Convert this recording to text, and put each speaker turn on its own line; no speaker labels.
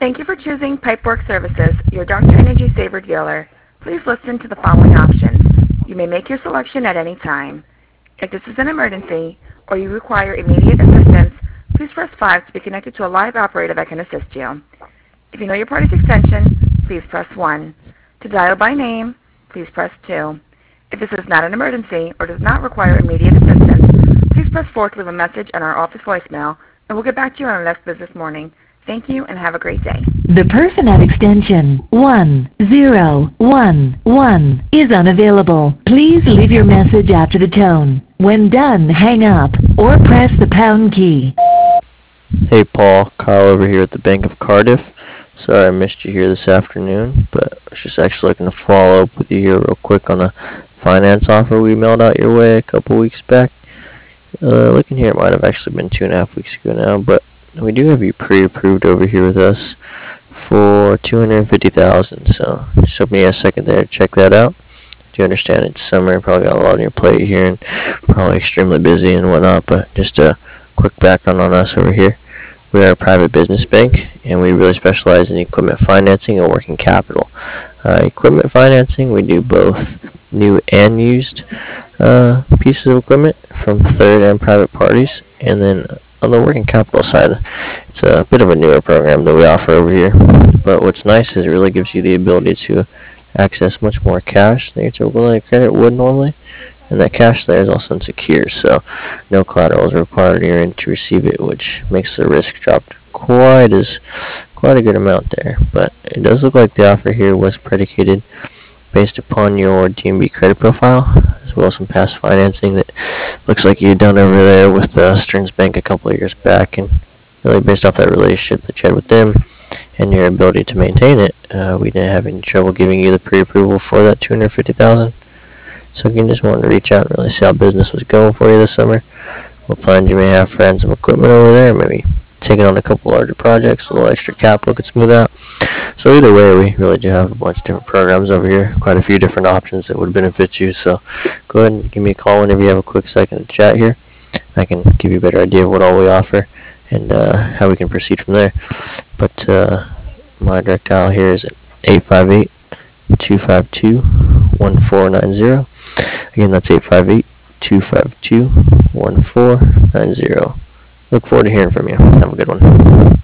Thank you for choosing Pipeworks Services, your Dr. Energy Saver dealer. Please listen to the following options. You may make your selection at any time. If this is an emergency or you require immediate assistance, please press 5 to be connected to a live operator that can assist you. If you know your party's extension, please press 1. To dial by name, please press 2. If this is not an emergency or does not require immediate assistance, please press 4 to leave a message on our office voicemail, and we'll get back to you on our next business morning. Thank you, and have a great day.
The person at extension 1011 is unavailable. Please leave your message after the tone. When done, hang up or press the pound key.
Hey Paul, Kyle over here at the Bank of Cardiff. Sorry I missed you here this afternoon, but I was just actually looking to follow up with you here real quick on a finance offer we mailed out your way a couple weeks back. Looking here, it might have actually been 2.5 weeks ago now, but we do have you pre-approved over here with us for $250,000. So just hoping you have a second there to check that out. Do you understand it's summer, probably got a lot on your plate here and probably extremely busy and whatnot, but just a quick background on us over here. We are a private business bank, and we really specialize in equipment financing and working capital. Equipment financing, we do both new and used pieces of equipment from third and private parties, and then on the working capital side, it's a bit of a newer program that we offer over here. But what's nice is it really gives you the ability to access much more cash than your typical line of credit would normally. And that cash there is also secure, so no collateral is required on your end to receive it, which makes the risk drop quite a good amount there. But it does look like the offer here was predicated based upon your DNB credit profile, as well as some past financing that looks like you had done over there with Stearns Bank a couple of years back, and really based off that relationship that you had with them and your ability to maintain it, we didn't have any trouble giving you the pre-approval for that $250,000. So again, just wanted to reach out and really see how business was going for you this summer. What plans you may have for adding some equipment over there, maybe taking on a couple larger projects, a little extra capital could smooth out. So either way, we really do have a bunch of different programs over here, quite a few different options that would benefit you. So go ahead and give me a call whenever you have a quick second to chat here. I can give you a better idea of what all we offer and how we can proceed from there. But my direct dial here is at 858-252-1490. Again, that's 858-252-1490. Look forward to hearing from you. Have a good one.